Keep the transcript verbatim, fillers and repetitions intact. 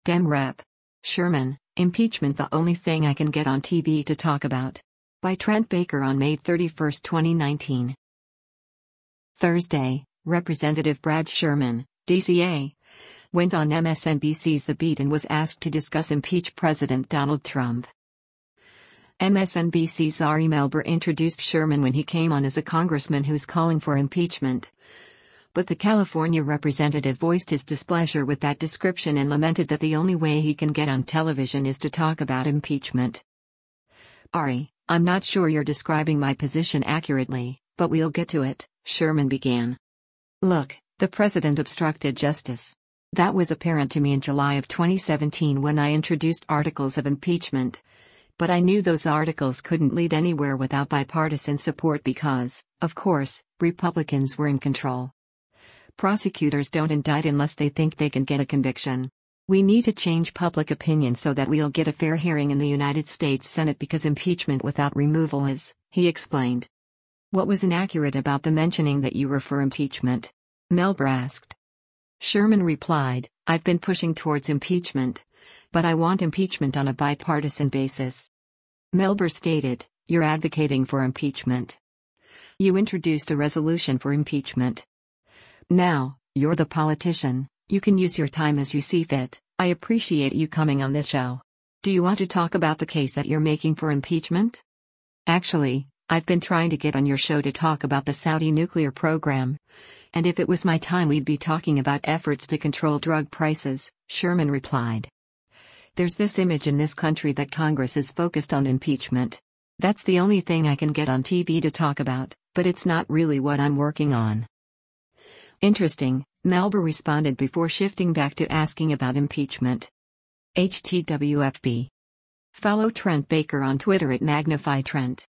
Dem Rep. Sherman, impeachment the only thing I can get on T V to talk about. By Trent Baker on May thirty-first, twenty nineteen. Thursday, Representative Brad Sherman, D C A, went on M S N B C's The Beat and was asked to discuss impeach President Donald Trump. M S N B C's Ari Melber introduced Sherman when he came on as a congressman who's calling for impeachment. But the California representative voiced his displeasure with that description and lamented that the only way he can get on television is to talk about impeachment. Ari, I'm not sure you're describing my position accurately, but we'll get to it, Sherman began. Look, the president obstructed justice. That was apparent to me in July of twenty seventeen when I introduced articles of impeachment. But I knew those articles couldn't lead anywhere without bipartisan support because, of course, Republicans were in control. Prosecutors don't indict unless they think they can get a conviction. We need to change public opinion so that we'll get a fair hearing in the United States Senate because impeachment without removal is, he explained. What was inaccurate about the mentioning that you were for impeachment? Melber asked. Sherman replied, I've been pushing towards impeachment. But I want impeachment on a bipartisan basis. Melber stated, you're advocating for impeachment. You introduced a resolution for impeachment. Now, you're the politician, you can use your time as you see fit. I appreciate you coming on this show. Do you want to talk about the case that you're making for impeachment? Actually, I've been trying to get on your show to talk about the Saudi nuclear program. And if it was my time, we'd be talking about efforts to control drug prices, Sherman replied. There's this image in this country that Congress is focused on impeachment. That's the only thing I can get on T V to talk about, but it's not really what I'm working on. Interesting, Melber responded before shifting back to asking about impeachment. H T W F B. Follow Trent Baker on Twitter at Magnify Trent.